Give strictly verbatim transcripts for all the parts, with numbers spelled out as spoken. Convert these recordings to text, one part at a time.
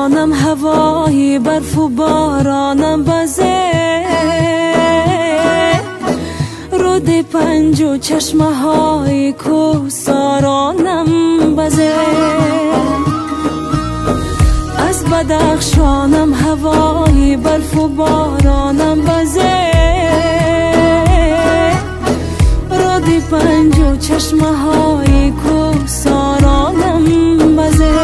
شانم هوای برف و بارانم بزه، رود پنج و چشمه های کوهسارانم بزه. از بدخشانم هوای برف و بارانم بزه، رود پنج و چشمه های کوهسارانم بزه.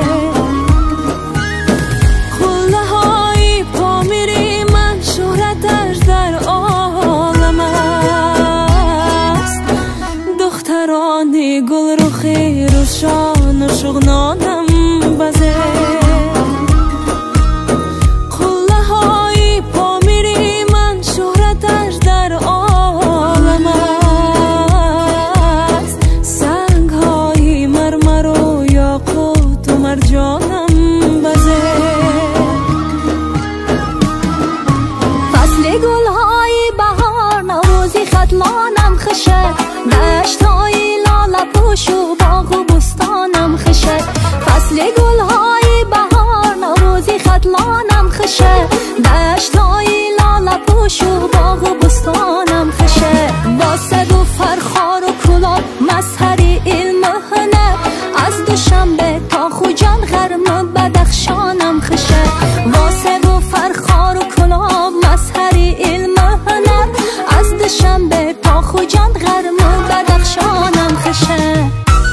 خله های پامیری من شهرتش در عالم است، دخترانی گل رخی روشان و شغنانم بزه. خله های پامیری من شهرتش در عالم است، سنگ های مرمر و یاقوت و مرجانم بزه. فصل گل های بهار نوروزی ختلانم خشه، دشت های لاله پوش و باغ و بستانم خشه. فصل گل های بهار نوروزی ختلانم خشه، دشت های لاله پوش و باغ و بستانم خشه. با صد و فرخار و کلاه مظهری علم و هنر، از دوشنبه تا خوجان غرم بدخشانم خشه. با صد و فرخار و کلاه مظهری علم و هنر، از دوشنبه تا خوجان غرم بدخشانم خشه.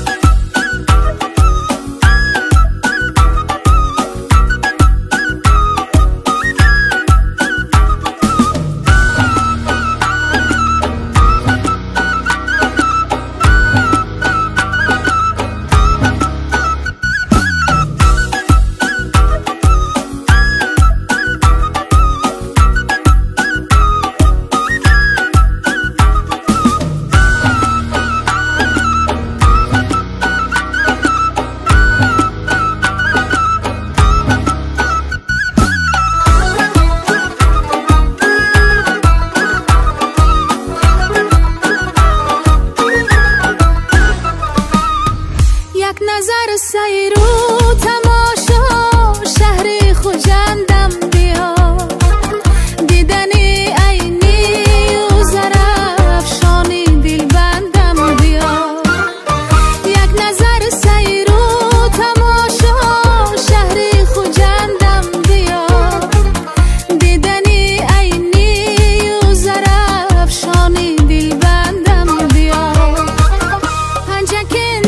نظر سیر و تماشا شهر خوجندم بیا، دیدنی عینی و زرافشانی دلبندم بیا. یک نظر سیر و تماشا شهر خوجندم بیا، دیدنی عینی و زرافشانی دلبندم بیا. پنجکن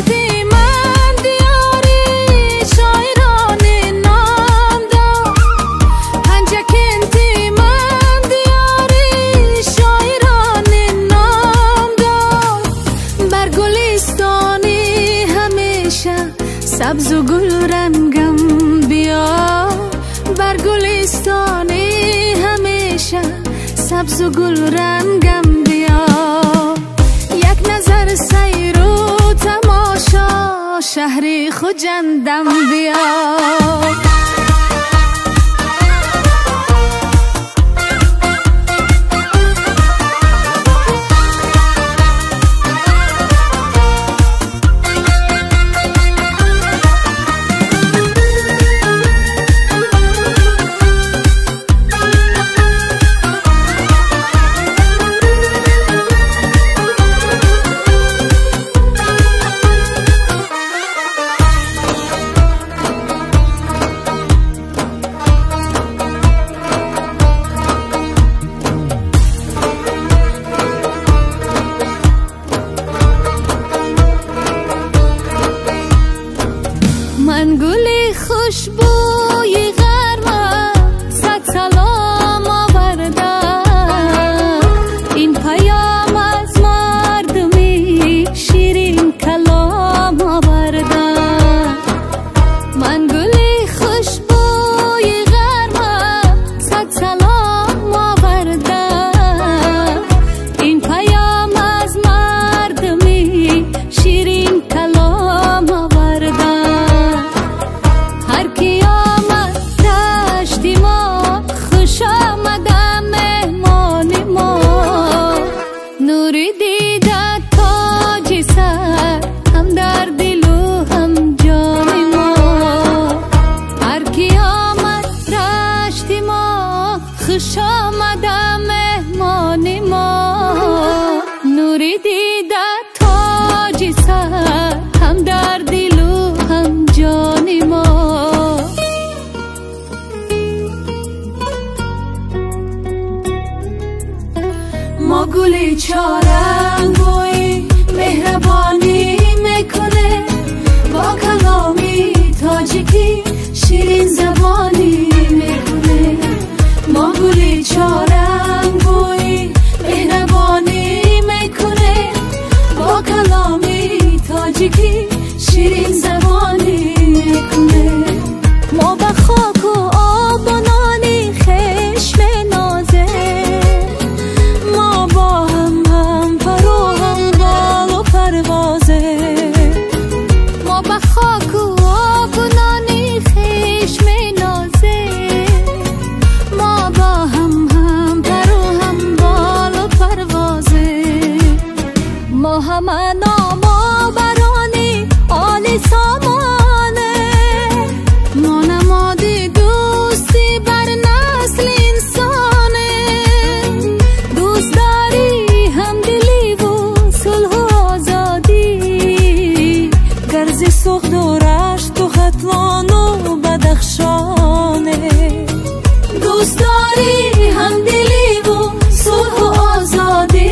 سبز و گل رنگم بیا، بر گلستانی همیشه سبز و گل رنگم بیا. یک نظر سیر و تماشا شهر خوجندم بیا. خوش آمدم مهمان ما، نوری دیدن تاجی سر، هم در دل و هم جان ما. ما گلی چارنگوی مهربانی میکنه، با کلامی تاجیکی شیرین زبانی میکنه. ما گلی چارنگوی مهربانی میکنه، با کلامی تاجیکی شیرین زبانی میکنه. ما به خاک و آب و نانی خشم نازه، ما با هم هم پر و هم بال و پروازه. ما به خاک و آب و نانی خشم نازه، ما با هم هم پر و هم بال و پروازه. ما همه ناما برانی عالی سامانه، ما نمادی دوستی بر نسل انسانه. دوست داری همدلی و صلح و آزادی، گرز سوخت و رشت تو ختلان و بدخشانه. دوست داری همدلی و صلح و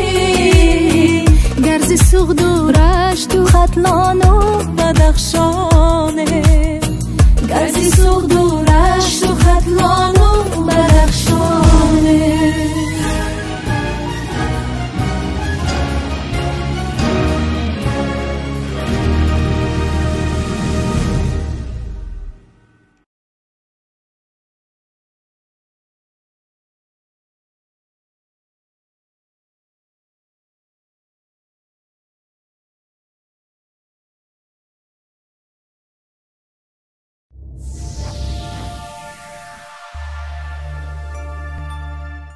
آزادی، گرز سوخت و رشت و ختلان و بدخشانه.